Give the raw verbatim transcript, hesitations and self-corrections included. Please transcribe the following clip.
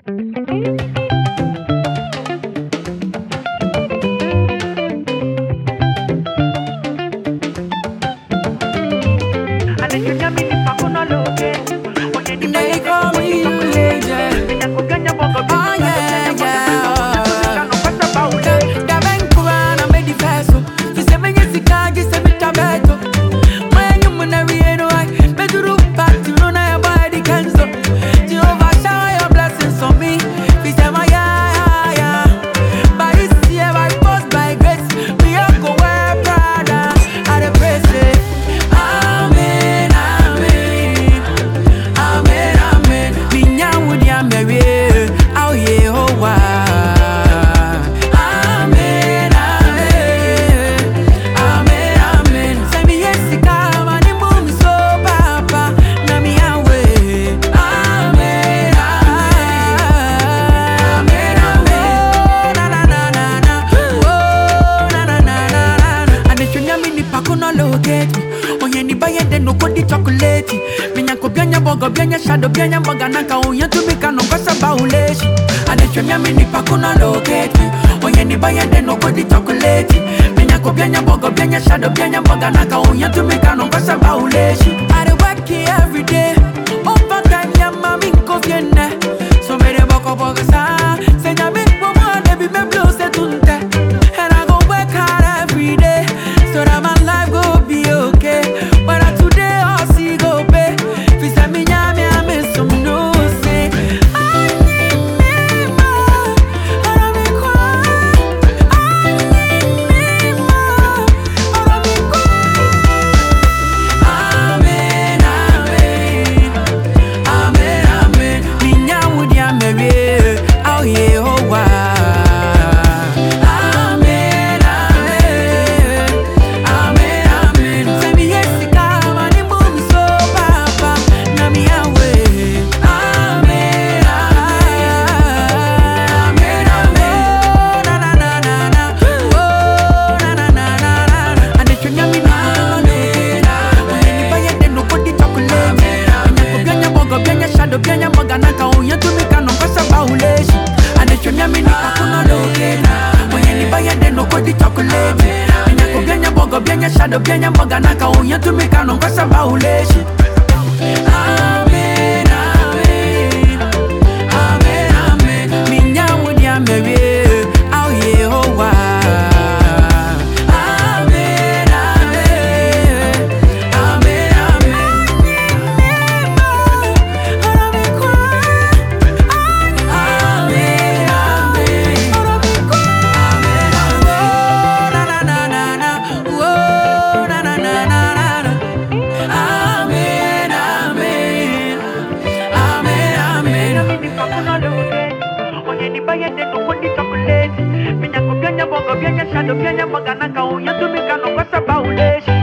They call me legend. Oh yeah, yeah. Da Vancouver, I made the first. You say me yes, I just say me tabeto. My new man, I know I. Me do root back to run your body cancel. Jehovah shower your blessings on me. We say my yeah, yeah, yeah. By this year, by force, by grace, we all go wear Prada. I dey praise it. Amen, amen, amen, amen. Binya wudi ameri, oh yeah, oh wow. Amen, amen, amen, amen. Say me yes, come and move me so papa, na me away. Amen, amen, amen. Na na na na na, oh na na na na na. Ane chunya mini pakuno locate. Onye ni baye de no kodi chocolate. Minya ko bianya bogo bianya shadow bianya boga naka onye to be kano kosa bauleshi. Ane chunya mini pakuno locate. Onye ni baye de no kodi chocolate. Minya ko bianya bogo bianya shadow bianya boga naka onye to be kano kosa bauleshi. I dey work here every day. Overtime ya mami ko viene. So me de boko bogo sa. Se nya mi mo mo de bi me blow se tunte. And I go work hard every day so that my life go be okay. But I today all see go pay. Fi say me nyame I miss some no say. I need me more. I don't be quiet. I need me more. I don't be quiet. Amen, amen, amen, amen. Binya wudi ameri, oh yeah, oh wow. Amen, amen, amen, amen. Say me yes, come and move me so papa, na me away. Amen, amen, amen. Na na na na na, oh na na na na na. Ane chunya mi na amen, amen. Ni baye de no kodi chocolate. Anya ko bianya bogo bianya shadow bianya boga naka onye to me kano kosa bauleshi. Ane chunya mi ni pakuno locate. Onye ni baye de no kodi chocolate. Anya ko bianya bogo bianya shadow bianya boga naka onye to me kano kosa bauleshi. Amen, amen, amen, amen. Minya wudi ameri, oh yeah, oh wow. Amen, amen, amen, amen. I don't be quiet. Amen, amen, I don't be quiet. Oh na na na na na, oh na na na na na. Amen, amen, amen, amen. Onye ni baye de no kodi chocolate. Minya ko bianya bogo bianya shadow bianya boga naka onye to me kano kosa bauleshi.